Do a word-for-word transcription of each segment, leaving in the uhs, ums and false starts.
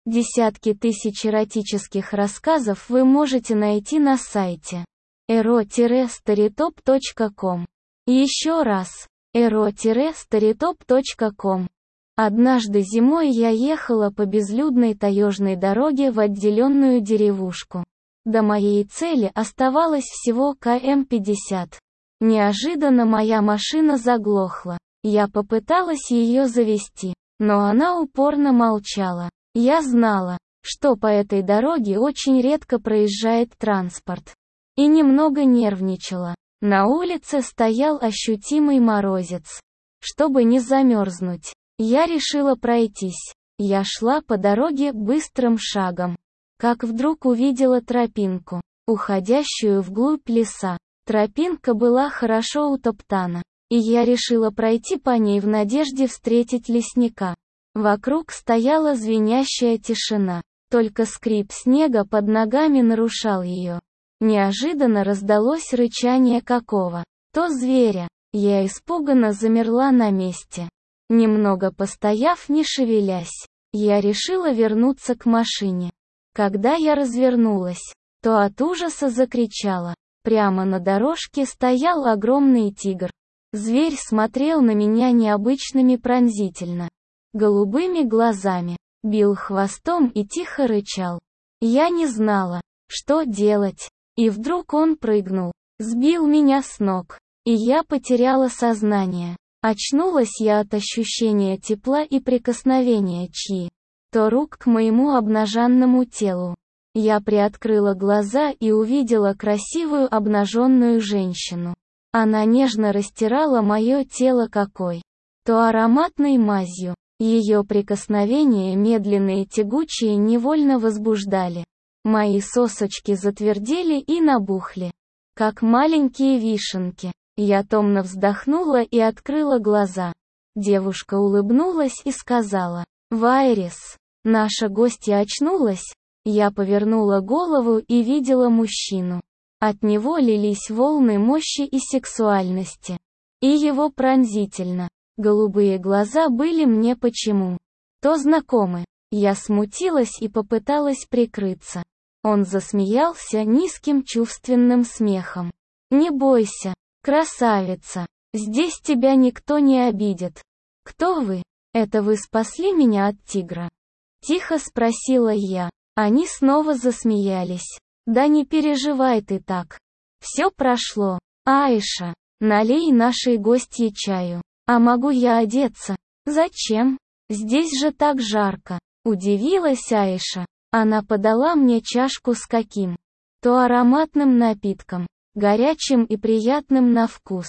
Десятки тысяч эротических рассказов вы можете найти на сайте эро старитоп точка ком. Еще раз, эро старитоп точка ком. Однажды зимой я ехала по безлюдной таежной дороге в отделенную деревушку. До моей цели оставалось всего километров пятьдесят. Неожиданно моя машина заглохла. Я попыталась ее завести, но она упорно молчала. Я знала, что по этой дороге очень редко проезжает транспорт. И немного нервничала. На улице стоял ощутимый морозец. Чтобы не замерзнуть, я решила пройтись. Я шла по дороге быстрым шагом. Как вдруг увидела тропинку, уходящую вглубь леса. Тропинка была хорошо утоптана, и я решила пройти по ней в надежде встретить лесника. Вокруг стояла звенящая тишина, только скрип снега под ногами нарушал ее. Неожиданно раздалось рычание какого-то зверя. Я испуганно замерла на месте. Немного постояв, не шевелясь, я решила вернуться к машине. Когда я развернулась, то от ужаса закричала. Прямо на дорожке стоял огромный тигр. Зверь смотрел на меня необычными пронзительно голубыми глазами, бил хвостом и тихо рычал. Я не знала, что делать, и вдруг он прыгнул, сбил меня с ног, и я потеряла сознание. Очнулась я от ощущения тепла и прикосновения чьи-то рук к моему обнаженному телу. Я приоткрыла глаза и увидела красивую обнаженную женщину. Она нежно растирала мое тело какой-то ароматной мазью. Ее прикосновения, медленные и тягучие, невольно возбуждали. Мои сосочки затвердели и набухли, как маленькие вишенки. Я томно вздохнула и открыла глаза. Девушка улыбнулась и сказала: «Вайрис, наша гостья очнулась». Я повернула голову и видела мужчину. От него лились волны мощи и сексуальности. И его пронзительно голубые глаза были мне почему-то знакомы. Я смутилась и попыталась прикрыться. Он засмеялся низким чувственным смехом. «Не бойся, красавица, здесь тебя никто не обидит». «Кто вы? Это вы спасли меня от тигра?» Тихо спросила я. Они снова засмеялись. «Да не переживай ты так. Все прошло. Аиша, налей нашей гостье чаю. А могу я одеться?» «Зачем? Здесь же так жарко», — удивилась Аиша. Она подала мне чашку с каким-то ароматным напитком, горячим и приятным на вкус.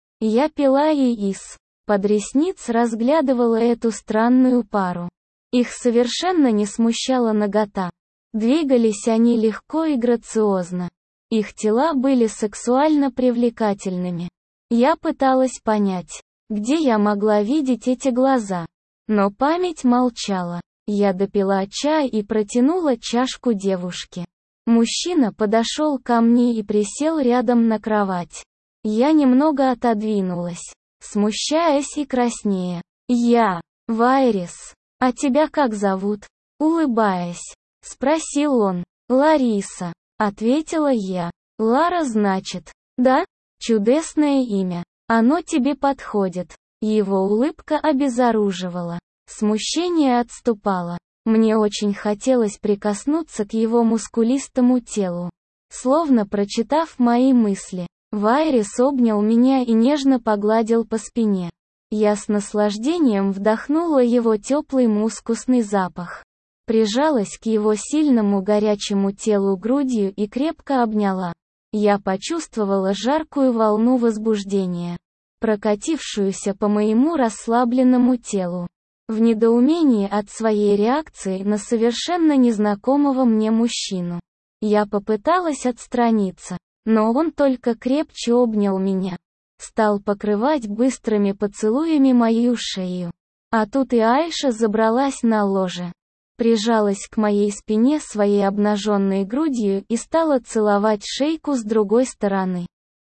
Я пила и из-под ресниц разглядывала эту странную пару. Их совершенно не смущала нагота. Двигались они легко и грациозно. Их тела были сексуально привлекательными. Я пыталась понять, где я могла видеть эти глаза. Но память молчала. Я допила чай и протянула чашку девушке. Мужчина подошел ко мне и присел рядом на кровать. Я немного отодвинулась, смущаясь и краснея. «Я, Вайрис, а тебя как зовут?» Улыбаясь, спросил он. «Лариса», — ответила я. «Лара, значит?» «Да? Чудесное имя. Оно тебе подходит». Его улыбка обезоруживала. Смущение отступало. Мне очень хотелось прикоснуться к его мускулистому телу. Словно прочитав мои мысли, Вайрис обнял меня и нежно погладил по спине. Я с наслаждением вдохнула его теплый мускусный запах. Прижалась к его сильному горячему телу грудью и крепко обняла. Я почувствовала жаркую волну возбуждения, прокатившуюся по моему расслабленному телу. В недоумении от своей реакции на совершенно незнакомого мне мужчину. Я попыталась отстраниться, но он только крепче обнял меня. Стал покрывать быстрыми поцелуями мою шею. А тут и Аиша забралась на ложе. Прижалась к моей спине своей обнаженной грудью и стала целовать шейку с другой стороны.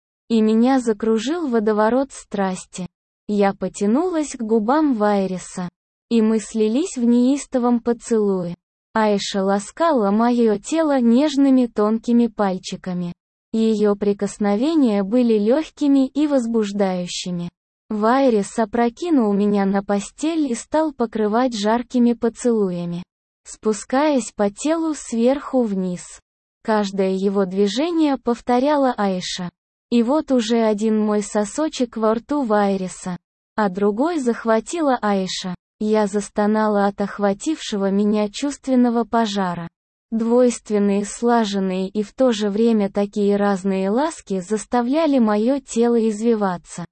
И меня закружил водоворот страсти. Я потянулась к губам Вайриса. И мы слились в неистовом поцелуе. Айша ласкала мое тело нежными тонкими пальчиками. Ее прикосновения были легкими и возбуждающими. Вайрис опрокинул меня на постель и стал покрывать жаркими поцелуями, спускаясь по телу сверху вниз. Каждое его движение повторяла Айша. И вот уже один мой сосочек во рту Вайриса, а другой захватила Айша. Я застонала от охватившего меня чувственного пожара. Двойственные, слаженные и в то же время такие разные ласки заставляли мое тело извиваться,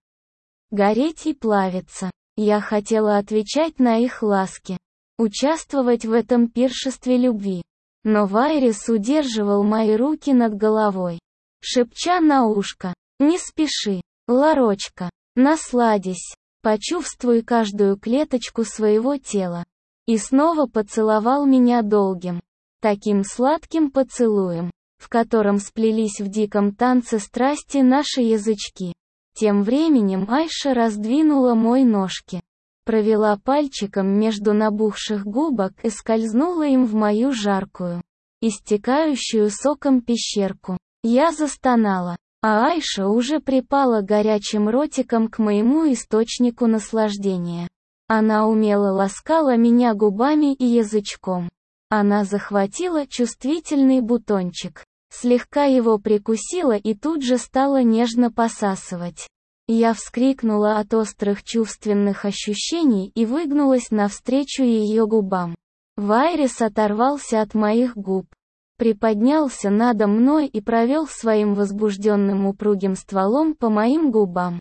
гореть и плавиться. Я хотела отвечать на их ласки, участвовать в этом пиршестве любви. Но Вайрис удерживал мои руки над головой, шепча на ушко: «Не спеши, Ларочка, насладись, почувствуй каждую клеточку своего тела». И снова поцеловал меня долгим, таким сладким поцелуем, в котором сплелись в диком танце страсти наши язычки. Тем временем Айша раздвинула мой ножки, провела пальчиком между набухших губок и скользнула им в мою жаркую, истекающую соком пещерку. Я застонала, а Айша уже припала горячим ротиком к моему источнику наслаждения. Она умело ласкала меня губами и язычком. Она захватила чувствительный бутончик, слегка его прикусила и тут же стала нежно посасывать. Я вскрикнула от острых чувственных ощущений и выгнулась навстречу ее губам. Вайрис оторвался от моих губ, приподнялся надо мной и провел своим возбужденным упругим стволом по моим губам.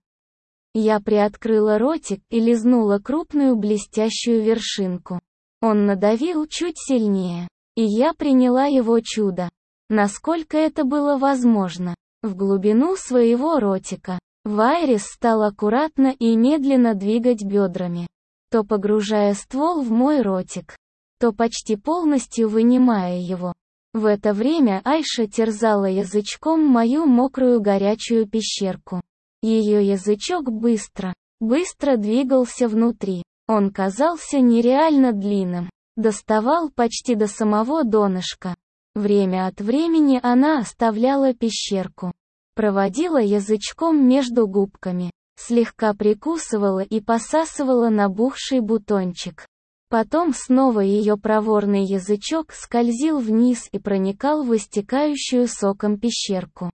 Я приоткрыла ротик и лизнула крупную блестящую вершинку. Он надавил чуть сильнее, и я приняла его чудо, насколько это было возможно, в глубину своего ротика. Вайрис стал аккуратно и медленно двигать бедрами, то погружая ствол в мой ротик, то почти полностью вынимая его. В это время Айша терзала язычком мою мокрую горячую пещерку. Ее язычок быстро, быстро двигался внутри. Он казался нереально длинным, доставал почти до самого донышка. Время от времени она оставляла пещерку, проводила язычком между губками, слегка прикусывала и посасывала набухший бутончик. Потом снова ее проворный язычок скользил вниз и проникал в истекающую соком пещерку.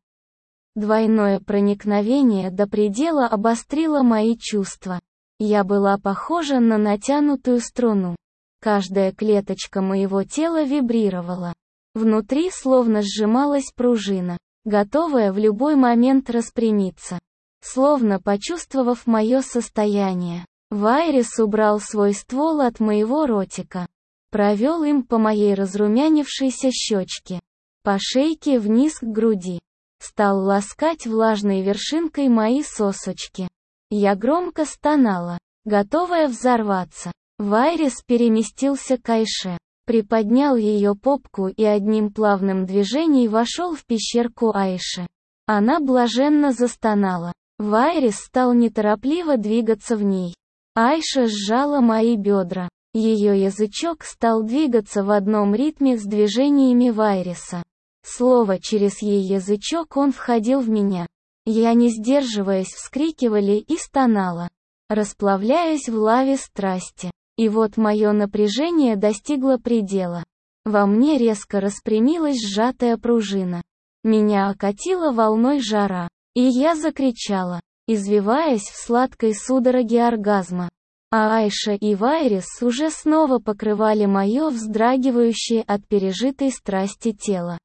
Двойное проникновение до предела обострило мои чувства. Я была похожа на натянутую струну. Каждая клеточка моего тела вибрировала. Внутри словно сжималась пружина, готовая в любой момент распрямиться. Словно почувствовав мое состояние, Вайрис убрал свой ствол от моего ротика, провел им по моей разрумянившейся щечке, по шейке вниз к груди, стал ласкать влажной вершинкой мои сосочки. Я громко стонала, готовая взорваться. Вайрис переместился к Айше, приподнял ее попку и одним плавным движением вошел в пещерку Айши. Она блаженно застонала. Вайрис стал неторопливо двигаться в ней. Айша сжала мои бедра. Ее язычок стал двигаться в одном ритме с движениями Вайриса. Слово через ей язычок он входил в меня. Я, не сдерживаясь, вскрикивала и стонала, расплавляясь в лаве страсти. И вот мое напряжение достигло предела. Во мне резко распрямилась сжатая пружина. Меня окатило волной жара, и я закричала, извиваясь в сладкой судороге оргазма. А Айша и Вайрис уже снова покрывали мое вздрагивающее от пережитой страсти тело,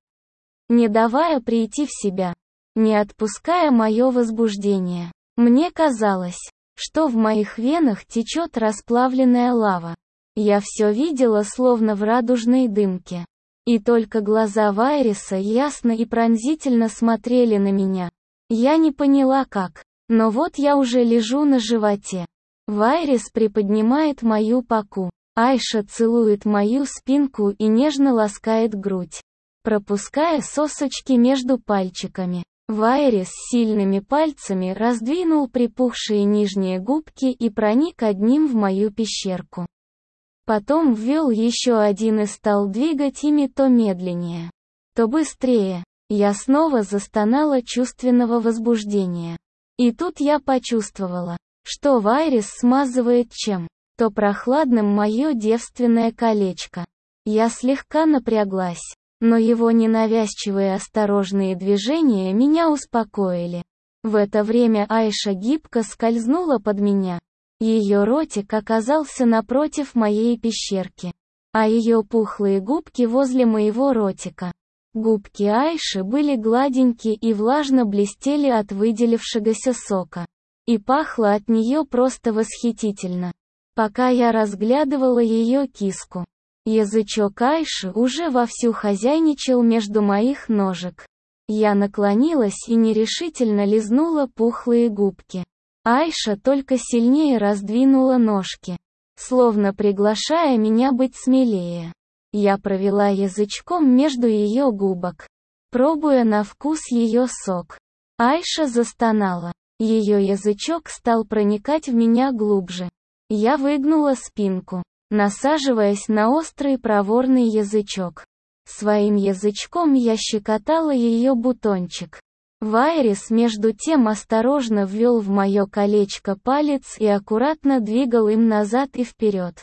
не давая прийти в себя, не отпуская мое возбуждение. Мне казалось, что в моих венах течет расплавленная лава. Я все видела словно в радужной дымке. И только глаза Вайриса ясно и пронзительно смотрели на меня. Я не поняла как, но вот я уже лежу на животе. Вайрис приподнимает мою паку. Айша целует мою спинку и нежно ласкает грудь, пропуская сосочки между пальчиками. Вайрис сильными пальцами раздвинул припухшие нижние губки и проник одним в мою пещерку. Потом ввел еще один и стал двигать ими то медленнее, то быстрее. Я снова застонала чувственного возбуждения. И тут я почувствовала, что Вайрис смазывает чем-то прохладным мое девственное колечко. Я слегка напряглась, но его ненавязчивые осторожные движения меня успокоили. В это время Айша гибко скользнула под меня. Ее ротик оказался напротив моей пещерки, а ее пухлые губки возле моего ротика. Губки Айши были гладенькие и влажно блестели от выделившегося сока. И пахло от нее просто восхитительно. Пока я разглядывала ее киску, язычок Айши уже вовсю хозяйничал между моих ножек. Я наклонилась и нерешительно лизнула пухлые губки. Айша только сильнее раздвинула ножки, словно приглашая меня быть смелее. Я провела язычком между ее губок, пробуя на вкус ее сок. Айша застонала. Ее язычок стал проникать в меня глубже. Я выгнула спинку, насаживаясь на острый проворный язычок. Своим язычком я щекотала ее бутончик. Вайрис между тем осторожно ввел в мое колечко палец и аккуратно двигал им назад и вперед.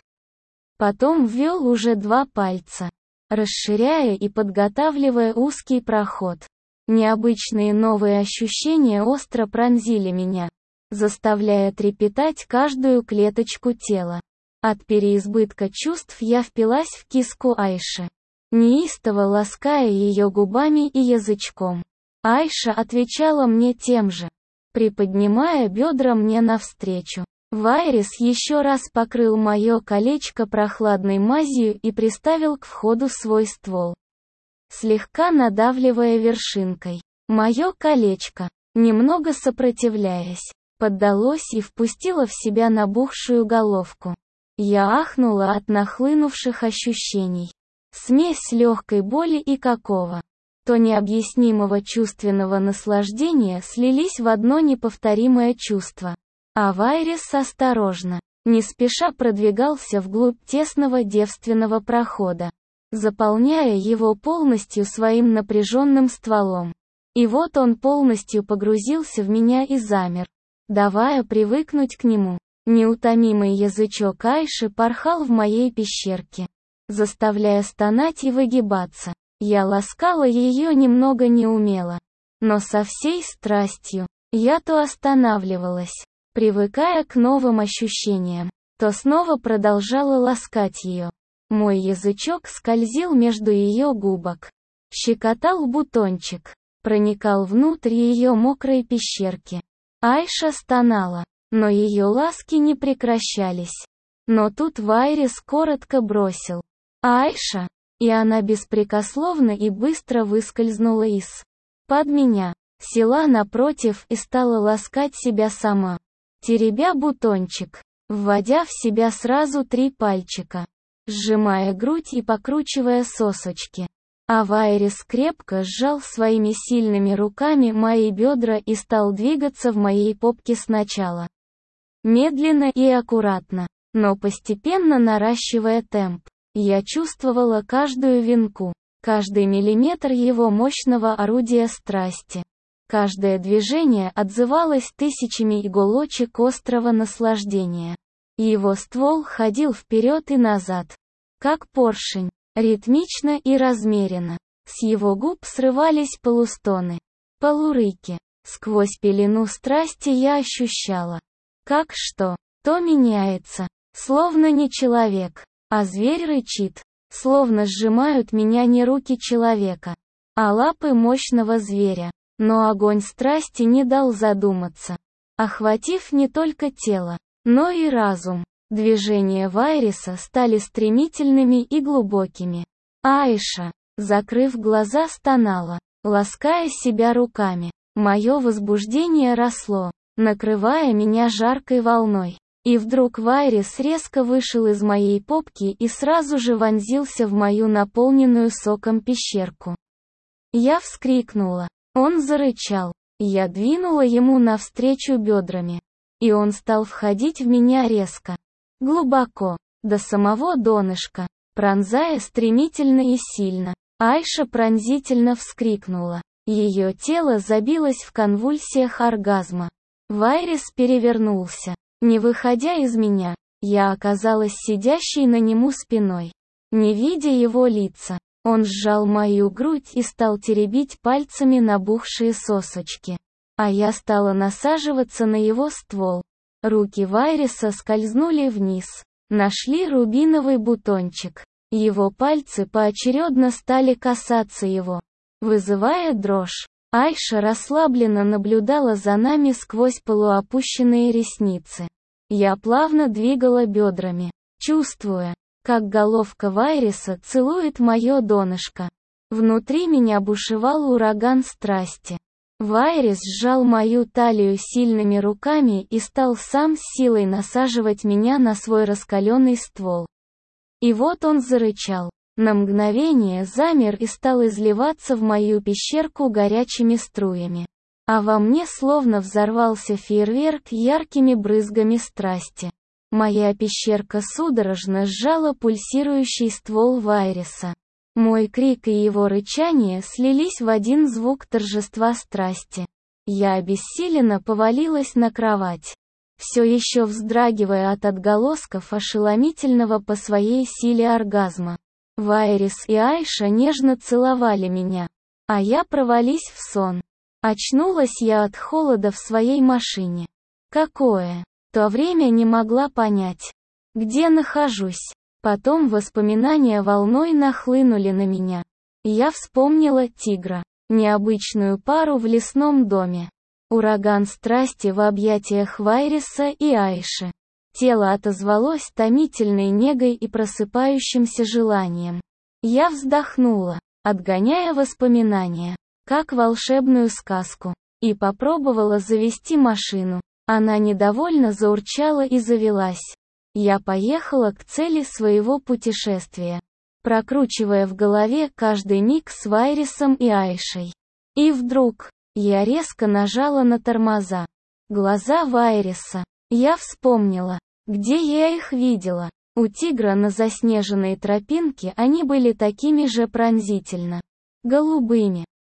Потом ввел уже два пальца, расширяя и подготавливая узкий проход. Необычные новые ощущения остро пронзили меня, заставляя трепетать каждую клеточку тела. От переизбытка чувств я впилась в киску Айши, неистово лаская ее губами и язычком. Айша отвечала мне тем же, приподнимая бедра мне навстречу. Вайрис еще раз покрыл мое колечко прохладной мазью и приставил к входу свой ствол, слегка надавливая вершинкой. Мое колечко, немного сопротивляясь, поддалось и впустило в себя набухшую головку. Я ахнула от нахлынувших ощущений. Смесь легкой боли и какого-то необъяснимого чувственного наслаждения слились в одно неповторимое чувство. А Вайрис осторожно, не спеша продвигался вглубь тесного девственного прохода, заполняя его полностью своим напряженным стволом. И вот он полностью погрузился в меня и замер, давая привыкнуть к нему. Неутомимый язычок Айши порхал в моей пещерке, заставляя стонать и выгибаться. Я ласкала ее немного неумело, но со всей страстью. Я то останавливалась, привыкая к новым ощущениям, то снова продолжала ласкать ее. Мой язычок скользил между ее губок, щекотал бутончик, проникал внутрь ее мокрой пещерки. Айша стонала, но ее ласки не прекращались. Но тут Вайрис коротко бросил: «Айша!» И она беспрекословно и быстро выскользнула из-под меня, села напротив и стала ласкать себя сама, теребя бутончик, вводя в себя сразу три пальчика, сжимая грудь и покручивая сосочки. А Вайрис крепко сжал своими сильными руками мои бедра и стал двигаться в моей попке сначала медленно и аккуратно, но постепенно наращивая темп. Я чувствовала каждую венку, каждый миллиметр его мощного орудия страсти. Каждое движение отзывалось тысячами иголочек острого наслаждения. Его ствол ходил вперед и назад, как поршень, ритмично и размеренно. С его губ срывались полустоны, полурыки. Сквозь пелену страсти я ощущала, как что-то меняется, словно не человек, а зверь рычит, словно сжимают меня не руки человека, а лапы мощного зверя. Но огонь страсти не дал задуматься, охватив не только тело, но и разум. Движения Вайриса стали стремительными и глубокими. Айша, закрыв глаза, стонала, лаская себя руками. Мое возбуждение росло, накрывая меня жаркой волной. И вдруг Вайрис резко вышел из моей попки и сразу же вонзился в мою наполненную соком пещерку. Я вскрикнула. Он зарычал. Я двинула ему навстречу бедрами. И он стал входить в меня резко, глубоко, до самого донышка, пронзая стремительно и сильно. Айша пронзительно вскрикнула. Ее тело забилось в конвульсиях оргазма. Вайрис перевернулся. Не выходя из меня, я оказалась сидящей на нему спиной. Не видя его лица, он сжал мою грудь и стал теребить пальцами набухшие сосочки. А я стала насаживаться на его ствол. Руки Вайриса скользнули вниз, нашли рубиновый бутончик. Его пальцы поочередно стали касаться его, вызывая дрожь. Айша расслабленно наблюдала за нами сквозь полуопущенные ресницы. Я плавно двигала бедрами, чувствуя, как головка Вайриса целует мое донышко. Внутри меня бушевал ураган страсти. Вайрис сжал мою талию сильными руками и стал сам с силой насаживать меня на свой раскаленный ствол. И вот он зарычал. На мгновение замер и стал изливаться в мою пещерку горячими струями. А во мне словно взорвался фейерверк яркими брызгами страсти. Моя пещерка судорожно сжала пульсирующий ствол Вайриса. Мой крик и его рычание слились в один звук торжества страсти. Я обессиленно повалилась на кровать, все еще вздрагивая от отголосков ошеломительного по своей силе оргазма. Вайрис и Айша нежно целовали меня, а я провалилась в сон. Очнулась я от холода в своей машине. Какое то время не могла понять, где нахожусь. Потом воспоминания волной нахлынули на меня. Я вспомнила тигра, необычную пару в лесном доме. Ураган страсти в объятиях Вайриса и Айши. Тело отозвалось томительной негой и просыпающимся желанием. Я вздохнула, отгоняя воспоминания, как волшебную сказку, и попробовала завести машину. Она недовольно заурчала и завелась. Я поехала к цели своего путешествия, прокручивая в голове каждый миг с Вайрисом и Айшей. И вдруг, я резко нажала на тормоза. Глаза Вайриса. Я вспомнила, где я их видела. У тигра на заснеженной тропинке они были такими же пронзительно голубыми.